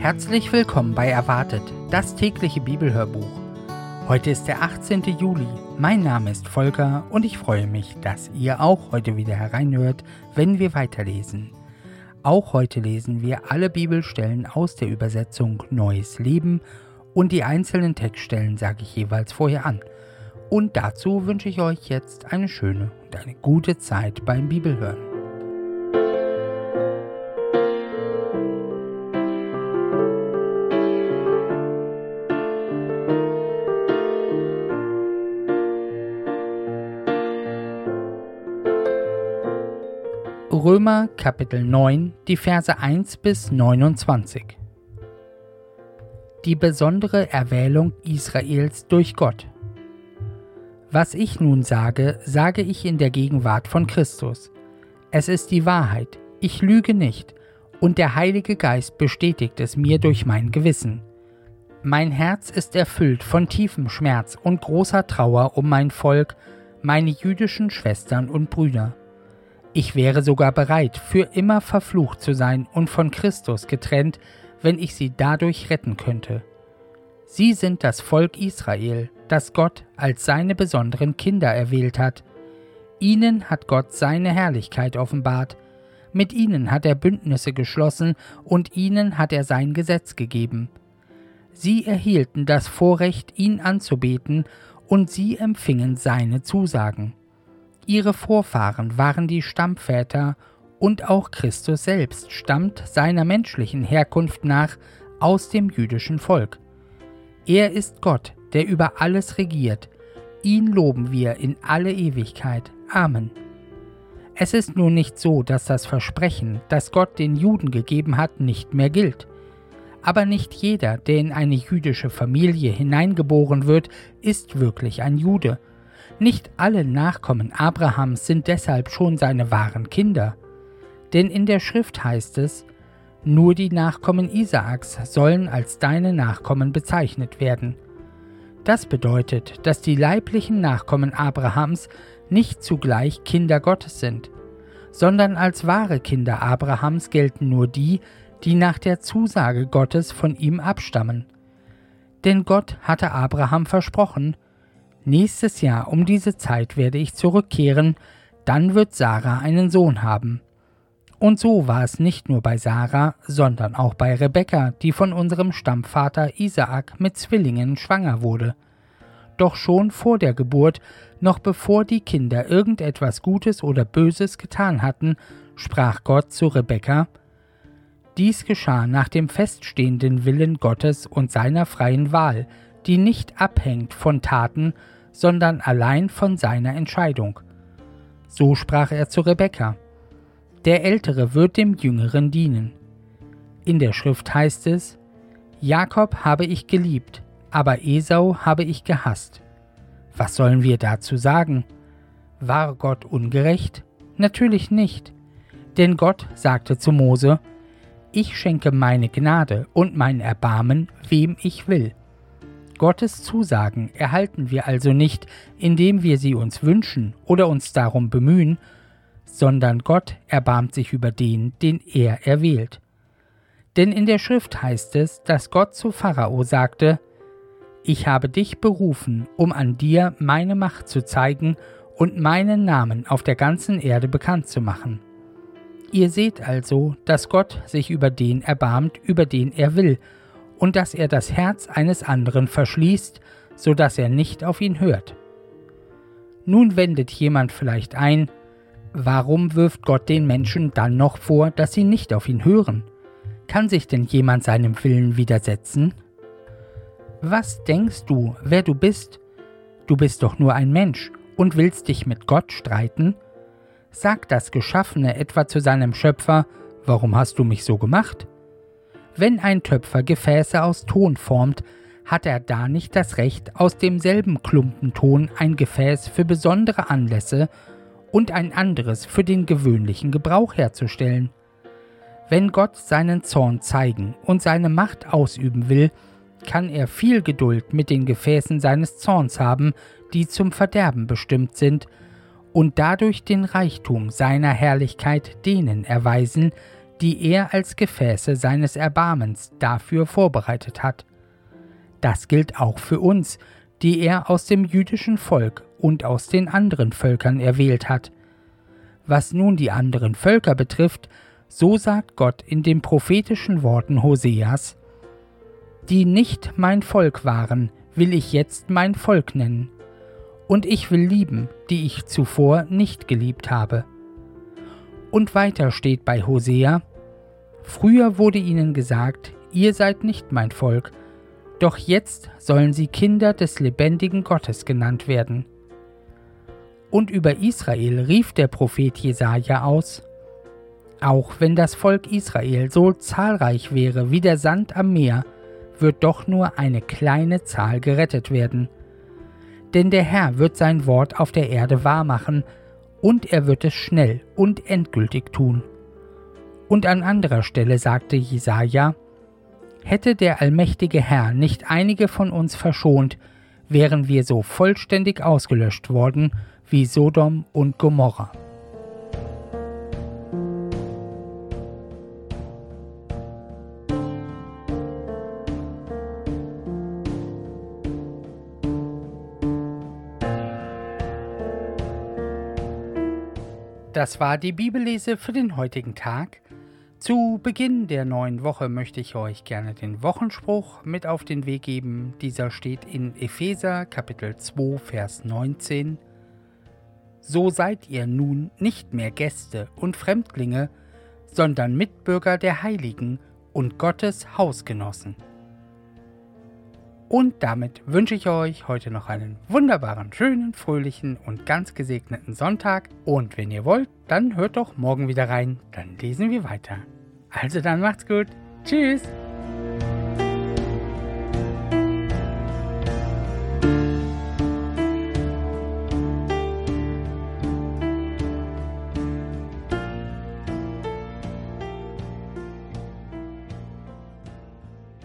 Herzlich willkommen bei Erwartet, das tägliche Bibelhörbuch. Heute ist der 18. Juli. Mein Name ist Volker und ich freue mich, dass ihr auch heute wieder hereinhört, wenn wir weiterlesen. Auch heute lesen wir alle Bibelstellen aus der Übersetzung Neues Leben und die einzelnen Textstellen sage ich jeweils vorher an. Und dazu wünsche ich euch jetzt eine schöne und eine gute Zeit beim Bibelhören. Römer Kapitel 9, die Verse 1 bis 29. Die besondere Erwählung Israels durch Gott. Was ich nun sage, sage ich in der Gegenwart von Christus. Es ist die Wahrheit, ich lüge nicht, und der Heilige Geist bestätigt es mir durch mein Gewissen. Mein Herz ist erfüllt von tiefem Schmerz und großer Trauer um mein Volk, meine jüdischen Schwestern und Brüder. Ich wäre sogar bereit, für immer verflucht zu sein und von Christus getrennt, wenn ich sie dadurch retten könnte. Sie sind das Volk Israel, das Gott als seine besonderen Kinder erwählt hat. Ihnen hat Gott seine Herrlichkeit offenbart. Mit ihnen hat er Bündnisse geschlossen und ihnen hat er sein Gesetz gegeben. Sie erhielten das Vorrecht, ihn anzubeten, und sie empfingen seine Zusagen. Ihre Vorfahren waren die Stammväter, und auch Christus selbst stammt seiner menschlichen Herkunft nach aus dem jüdischen Volk. Er ist Gott, der über alles regiert. Ihn loben wir in alle Ewigkeit. Amen. Es ist nun nicht so, dass das Versprechen, das Gott den Juden gegeben hat, nicht mehr gilt. Aber nicht jeder, der in eine jüdische Familie hineingeboren wird, ist wirklich ein Jude. Nicht alle Nachkommen Abrahams sind deshalb schon seine wahren Kinder. Denn in der Schrift heißt es, nur die Nachkommen Isaaks sollen als deine Nachkommen bezeichnet werden. Das bedeutet, dass die leiblichen Nachkommen Abrahams nicht zugleich Kinder Gottes sind, sondern als wahre Kinder Abrahams gelten nur die, die nach der Zusage Gottes von ihm abstammen. Denn Gott hatte Abraham versprochen, nächstes Jahr um diese Zeit werde ich zurückkehren, dann wird Sarah einen Sohn haben. Und so war es nicht nur bei Sarah, sondern auch bei Rebekka, die von unserem Stammvater Isaak mit Zwillingen schwanger wurde. Doch schon vor der Geburt, noch bevor die Kinder irgendetwas Gutes oder Böses getan hatten, sprach Gott zu Rebekka: Dies geschah nach dem feststehenden Willen Gottes und seiner freien Wahl, die nicht abhängt von Taten, sondern allein von seiner Entscheidung. So sprach er zu Rebekka: Der Ältere wird dem Jüngeren dienen. In der Schrift heißt es: Jakob habe ich geliebt, aber Esau habe ich gehasst. Was sollen wir dazu sagen? War Gott ungerecht? Natürlich nicht. Denn Gott sagte zu Mose: Ich schenke meine Gnade und mein Erbarmen, wem ich will. Gottes Zusagen erhalten wir also nicht, indem wir sie uns wünschen oder uns darum bemühen, sondern Gott erbarmt sich über den, den er erwählt. Denn in der Schrift heißt es, dass Gott zu Pharao sagte: Ich habe dich berufen, um an dir meine Macht zu zeigen und meinen Namen auf der ganzen Erde bekannt zu machen. Ihr seht also, dass Gott sich über den erbarmt, über den er will, und dass er das Herz eines anderen verschließt, so dass er nicht auf ihn hört. Nun wendet jemand vielleicht ein: Warum wirft Gott den Menschen dann noch vor, dass sie nicht auf ihn hören? Kann sich denn jemand seinem Willen widersetzen? Was denkst du, wer du bist? Du bist doch nur ein Mensch und willst dich mit Gott streiten? Sagt das Geschaffene etwa zu seinem Schöpfer: Warum hast du mich so gemacht? Wenn ein Töpfer Gefäße aus Ton formt, hat er da nicht das Recht, aus demselben Klumpenton ein Gefäß für besondere Anlässe und ein anderes für den gewöhnlichen Gebrauch herzustellen? Wenn Gott seinen Zorn zeigen und seine Macht ausüben will, kann er viel Geduld mit den Gefäßen seines Zorns haben, die zum Verderben bestimmt sind, und dadurch den Reichtum seiner Herrlichkeit denen erweisen, die er als Gefäße seines Erbarmens dafür vorbereitet hat. Das gilt auch für uns, die er aus dem jüdischen Volk und aus den anderen Völkern erwählt hat. Was nun die anderen Völker betrifft, so sagt Gott in den prophetischen Worten Hoseas: Die nicht mein Volk waren, will ich jetzt mein Volk nennen, und ich will lieben, die ich zuvor nicht geliebt habe. Und weiter steht bei Hosea: Früher wurde ihnen gesagt, ihr seid nicht mein Volk, doch jetzt sollen sie Kinder des lebendigen Gottes genannt werden. Und über Israel rief der Prophet Jesaja aus: Auch wenn das Volk Israel so zahlreich wäre wie der Sand am Meer, wird doch nur eine kleine Zahl gerettet werden. Denn der Herr wird sein Wort auf der Erde wahrmachen, und er wird es schnell und endgültig tun. Und an anderer Stelle sagte Jesaja: Hätte der allmächtige Herr nicht einige von uns verschont, wären wir so vollständig ausgelöscht worden wie Sodom und Gomorra. Das war die Bibellese für den heutigen Tag. Zu Beginn der neuen Woche möchte ich euch gerne den Wochenspruch mit auf den Weg geben. Dieser steht in Epheser Kapitel 2, Vers 19. So seid ihr nun nicht mehr Gäste und Fremdlinge, sondern Mitbürger der Heiligen und Gottes Hausgenossen. Und damit wünsche ich euch heute noch einen wunderbaren, schönen, fröhlichen und ganz gesegneten Sonntag. Und wenn ihr wollt, dann hört doch morgen wieder rein, dann lesen wir weiter. Also dann macht's gut. Tschüss.